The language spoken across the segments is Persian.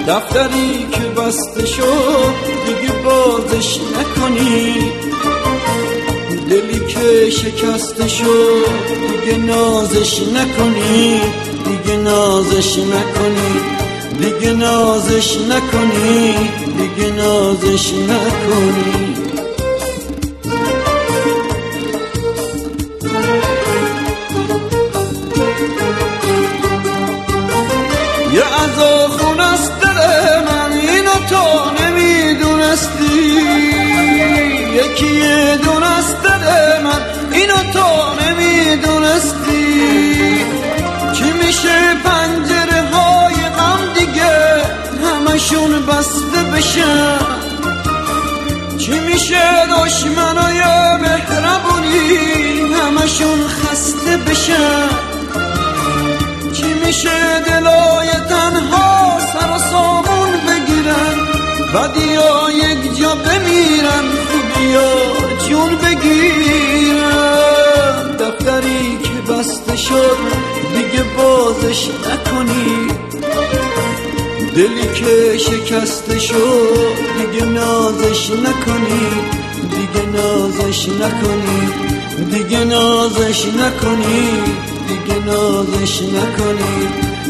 دفتری که بسته شد دیگه بازش نکنی، دلی که شکسته شد دیگه نازش نکنی، دیگه نازش نکنی، دیگه نازش نکنی، دیگه نازش نکنی. یه عزا خون است دل من، اینو تو نمیدونستی، یکی یه دون است دل من، اینو تو نمیدونستی. چی میشه پنجره های غم دیگه همشون بسته بشن، چی میشه دشمنای مهربونی همشون خسته بشن، چی میشه دلای تنها سر و سامون بگیرن، بدیا یک جا بمیرن، خوبیا جون بگیرن. دفتری که بسته شد دیگه بازش نکنی، دلی که شکسته شد دیگه نازش نکنی، دیگه نازش نکنی، دیگه نازش نکنی، دیگه نازش نکنی.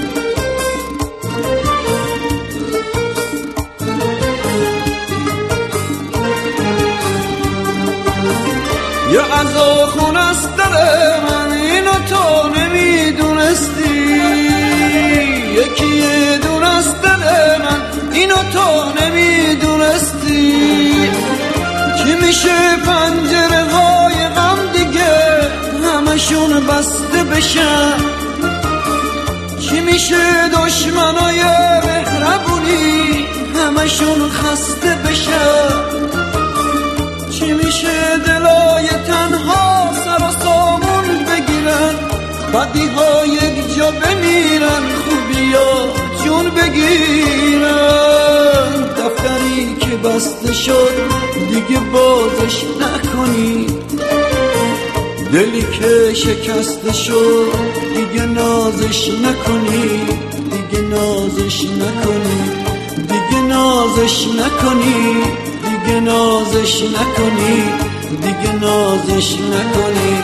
یا عزا خون است دل من، اینو تو نمیدونستی، یکی یه دون است دل من، اینو تو نمیدونستی. چی میشه پنجره های غم دیگه همشون بسته بشن، چی میشه دشمنای مهربونی همشون خسته بشن، چی میشه دلای تنها سر و سامون بگیرن، بدی ها یک جا بمیرن، خوبی ها جون بگیرن. دفتری که بسته شد دیگه بازش نکنی، دلی که شکسته شد دیگه نازش نکنی، دیگه نازش نکنی، دیگه نازش نکنی، دیگه نازش نکنی، دیگه نازش نکنی.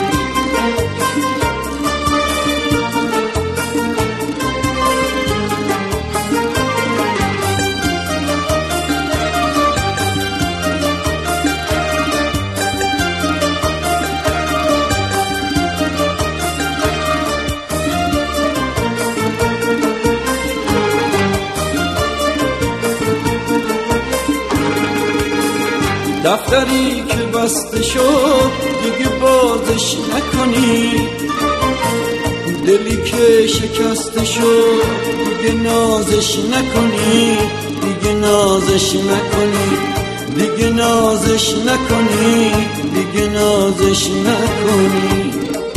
دفتری که بسته شد دیگه بازش نکنی، دلی که شکسته شد دیگه نازش نکنی، دیگه نازش نکنی، دیگه نازش نکنی، دیگه نازش نکنی.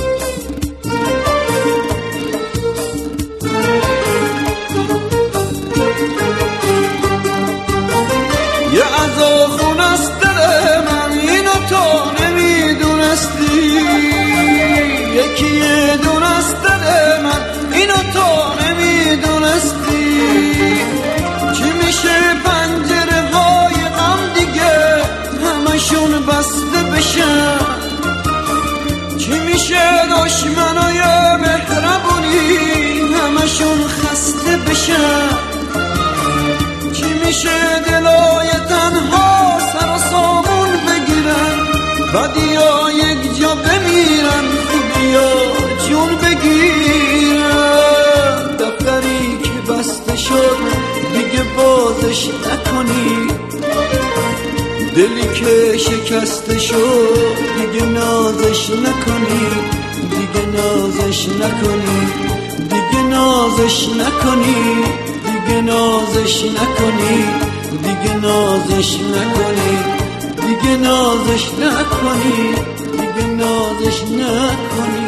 یه عزا خون است دل من، اینو تو نمیدونستی، یکی یه دون است دل من، اینو تو نمیدونستی. چی میشه پنجره های غم دیگه همشون بسته بشن، چی میشه دشمنای مهربونی همشون خسته بشن، چی میشه دلای تنها سر و سامون بگیرن، بدیا یک جا بمیرن، خوبیا جون بگیرن. دفتری که بسته شد دیگه بازش نکنی، دلی که شکسته شد دیگه نازش نکنی، دیگه نازش نکنی، دیگه نازش نکنی، دیگه نازش نکنی، دیگه نازش نکنی، دیگه نازش نکنی، دیگه نازش نکنی.